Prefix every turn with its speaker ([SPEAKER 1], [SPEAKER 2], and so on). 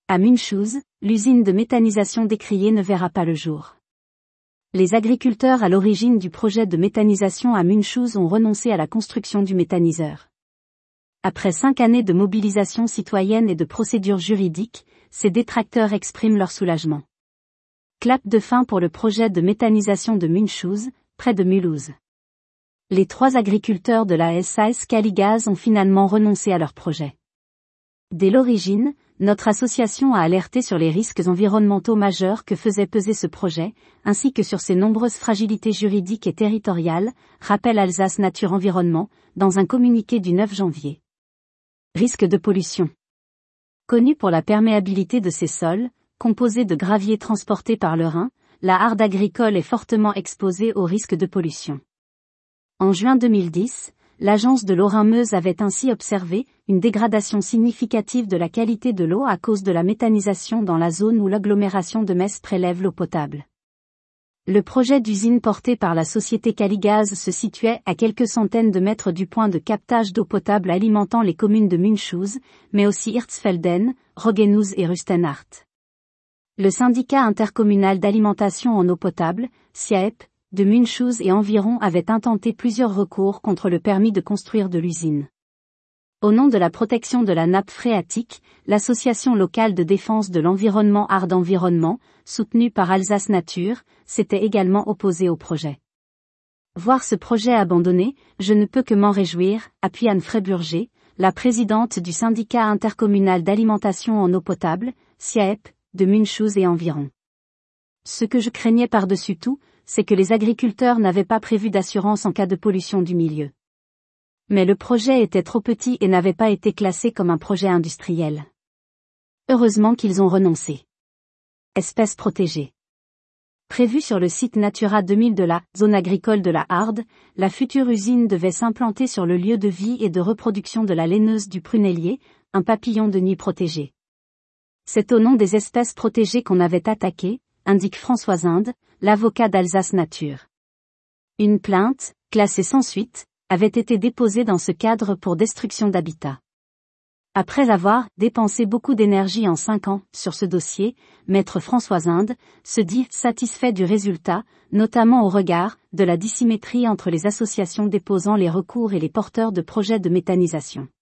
[SPEAKER 1] À Münchhausen, l'usine de méthanisation décriée ne verra pas le jour. Les agriculteurs à l'origine du projet de méthanisation à Münchhausen ont renoncé à la construction du méthaniseur. Après 5 années de mobilisation citoyenne et de procédures juridiques, ces détracteurs expriment leur soulagement. Clap de fin pour le projet de méthanisation de Münchhausen, près de Mulhouse. Les 3 agriculteurs de la SAS Caligaz ont finalement renoncé à leur projet. Dès l'origine, notre association a alerté sur les risques environnementaux majeurs que faisait peser ce projet, ainsi que sur ses nombreuses fragilités juridiques et territoriales, rappelle Alsace Nature Environnement, dans un communiqué du 9 janvier. Risque de pollution. Connue pour la perméabilité de ses sols, composée de gravier transporté par le Rhin, la harde agricole est fortement exposée au risque de pollution. En juin 2010, l'agence de l'eau Rhin-Meuse avait ainsi observé une dégradation significative de la qualité de l'eau à cause de la méthanisation dans la zone où l'agglomération de Metz prélève l'eau potable. Le projet d'usine porté par la société Caligaz se situait à quelques centaines de mètres du point de captage d'eau potable alimentant les communes de Münchhausen, mais aussi Hirtsfelden, Roggenhuis et Rustenart. Le syndicat intercommunal d'alimentation en eau potable, SIAEP, de Münchhausen et environ avait intenté plusieurs recours contre le permis de construire de l'usine. Au nom de la protection de la nappe phréatique, l'association locale de défense de l'environnement Arde Environnement, soutenue par Alsace Nature, s'était également opposée au projet. Voir ce projet abandonné, je ne peux que m'en réjouir, appuie Anne Fréburger, la présidente du syndicat intercommunal d'alimentation en eau potable, SIAEP, de Münchhausen et environ. Ce que je craignais par-dessus tout, c'est que les agriculteurs n'avaient pas prévu d'assurance en cas de pollution du milieu. Mais le projet était trop petit et n'avait pas été classé comme un projet industriel. Heureusement qu'ils ont renoncé. Espèces protégées. Prévue sur le site Natura 2000 de la zone agricole de la Harde, la future usine devait s'implanter sur le lieu de vie et de reproduction de la laineuse du prunellier, un papillon de nuit protégé. C'est au nom des espèces protégées qu'on avait attaqué, indique François Zinde, l'avocat d'Alsace Nature. Une plainte, classée sans suite, avait été déposée dans ce cadre pour destruction d'habitat. Après avoir dépensé beaucoup d'énergie en 5 ans sur ce dossier, maître François Zinde se dit satisfait du résultat, notamment au regard de la dissymétrie entre les associations déposant les recours et les porteurs de projets de méthanisation.